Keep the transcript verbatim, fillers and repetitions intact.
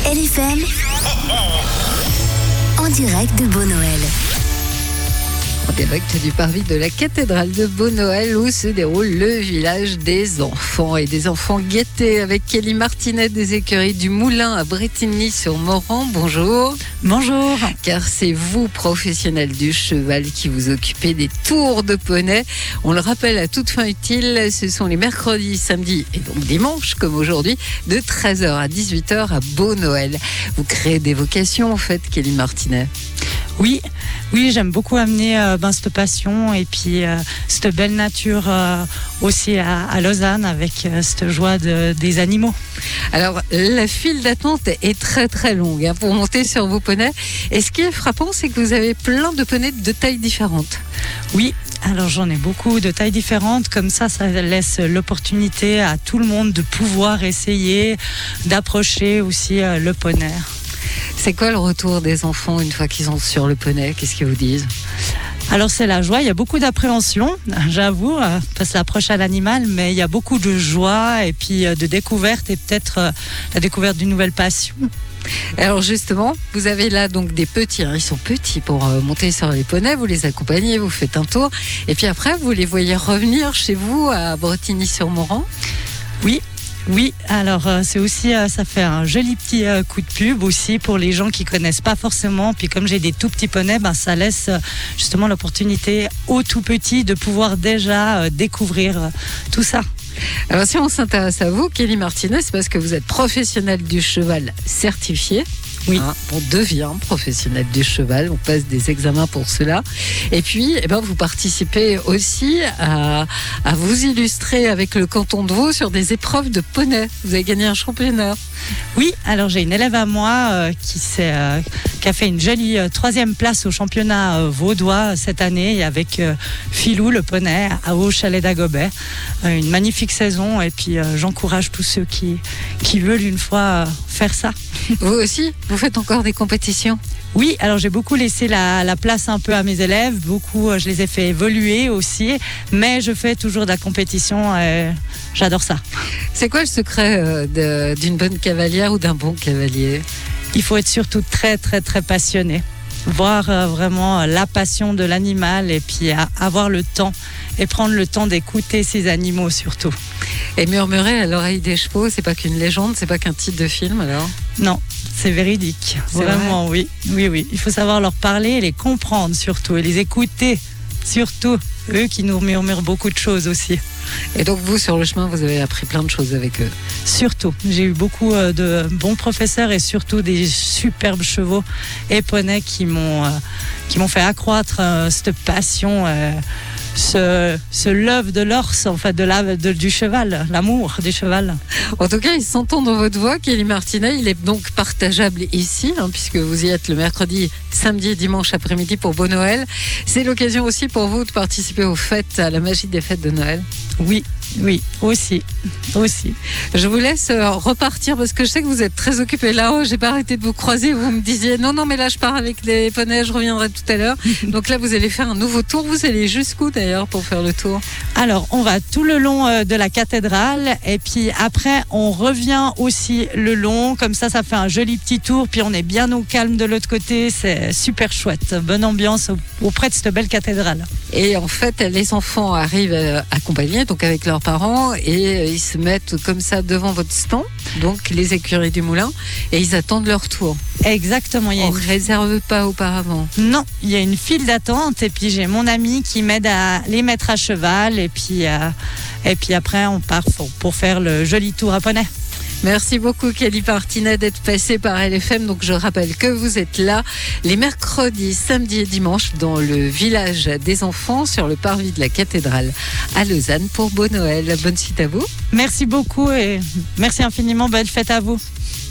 L F M en direct de Beau Noël. En direct du parvis de la cathédrale de Beau Noël où se déroule le village des enfants et des enfants guettés avec Kelly Martinet des écuries du Moulin à Brétigny-sur-Morand. Bonjour. Bonjour. Car c'est vous, professionnels du cheval, qui vous occupez des tours de poney. On le rappelle à toute fin utile, ce sont les mercredis, samedis et donc dimanche comme aujourd'hui de treize heures à dix-huit heures à Beau Noël. Vous créez des vocations en fait, Kelly Martinet. Oui, oui, j'aime beaucoup amener euh, ben, cette passion et puis euh, cette belle nature euh, aussi à, à Lausanne avec euh, cette joie de, des animaux. Alors, la file d'attente est très très longue hein, pour monter sur vos poneys. Et ce qui est frappant, c'est que vous avez plein de poneys de tailles différentes. Oui, alors j'en ai beaucoup de tailles différentes. Comme ça, ça laisse l'opportunité à tout le monde de pouvoir essayer, d'approcher aussi euh, le poney. C'est quoi le retour des enfants une fois qu'ils sont sur le poney? Qu'est-ce qu'ils vous disent? Alors c'est la joie, il y a beaucoup d'appréhension, j'avoue, parce que l'approche à l'animal, mais il y a beaucoup de joie et puis de découverte et peut-être la découverte d'une nouvelle passion. Alors justement, vous avez là donc des petits, hein, ils sont petits pour euh, monter sur les poneys, vous les accompagnez, vous faites un tour et puis après vous les voyez revenir chez vous à Brétigny-sur-Morand. Oui. Oui, alors euh, c'est aussi, euh, ça fait un joli petit euh, coup de pub aussi pour les gens qui connaissent pas forcément. Puis comme j'ai des tout petits poneys, ben, ça laisse euh, justement l'opportunité aux tout petits de pouvoir déjà euh, découvrir euh, tout ça. Alors si on s'intéresse à vous, Kelly Martinet, c'est parce que vous êtes professionnelle du cheval certifié. Oui. Hein, on devient professionnel du cheval, on passe des examens pour cela. Et puis, eh ben, vous participez aussi à, à vous illustrer avec le canton de Vaud sur des épreuves de poney. Vous avez gagné un championnat. Oui, alors j'ai une élève à moi euh, qui, s'est, euh, qui a fait une jolie euh, troisième place au championnat euh, vaudois cette année avec euh, Filou, le poney, à Haut Chalet d'Agobet. Euh, une magnifique saison et puis euh, j'encourage tous ceux qui, qui veulent une fois euh, faire ça. Vous aussi, vous faites encore des compétitions? Oui, alors j'ai beaucoup laissé la, la place un peu à mes élèves, beaucoup euh, je les ai fait évoluer aussi, mais je fais toujours de la compétition et j'adore ça. C'est quoi le secret euh, de, d'une bonne cavalière ou d'un bon cavalier? Il faut être surtout très très très passionné, voir euh, vraiment la passion de l'animal et puis à, avoir le temps et prendre le temps d'écouter ces animaux surtout. Et murmurer à l'oreille des chevaux, c'est pas qu'une légende, c'est pas qu'un titre de film alors? Non, c'est véridique. C'est vraiment, vrai? oui. Oui, oui. Il faut savoir leur parler et les comprendre surtout et les écouter surtout. Eux qui nous murmurent beaucoup de choses aussi. Et donc vous, sur le chemin, vous avez appris plein de choses avec eux? Surtout. J'ai eu beaucoup de bons professeurs et surtout des superbes chevaux et poneys qui m'ont, euh, qui m'ont fait accroître euh, cette passion, euh, ce, ce love de l'orse, en fait, de la, de, du cheval, l'amour du cheval. En tout cas, il s'entend dans votre voix, Kelly Martinet. Il est donc partageable ici, hein, puisque vous y êtes le mercredi, samedi et dimanche après-midi pour Beau Noël. C'est l'occasion aussi pour vous de participer aux fêtes, à la magie des fêtes de Noël. Oui, oui, aussi, aussi. Je vous laisse repartir parce que je sais que vous êtes très occupés là-haut. J'ai pas arrêté de vous croiser. Vous me disiez non, non, mais là je pars avec les poneys, je reviendrai tout à l'heure. Donc là, vous allez faire un nouveau tour. Vous allez jusqu'où d'ailleurs pour faire le tour? Alors, on va tout le long de la cathédrale et puis après, on revient aussi le long. Comme ça, ça fait un joli petit tour. Puis on est bien au calme de l'autre côté. C'est super chouette. Bonne ambiance auprès de cette belle cathédrale. Et en fait, les enfants arrivent accompagnés, donc avec leurs parents, et ils se mettent comme ça devant votre stand, donc les écuries du Moulin, et ils attendent leur tour. Exactement. Il y a On une... ne réserve pas auparavant? Non, il y a une file d'attente et puis j'ai mon ami qui m'aide à les mettre à cheval et puis, euh, et puis après on part pour, pour faire le joli tour à poney. Merci beaucoup Kelly Martinet d'être passée par L F M. Donc je rappelle que vous êtes là les mercredis, samedis et dimanches dans le village des enfants sur le parvis de la cathédrale à Lausanne pour Beau Noël. Bonne suite à vous. Merci beaucoup et merci infiniment. Bonne fête à vous.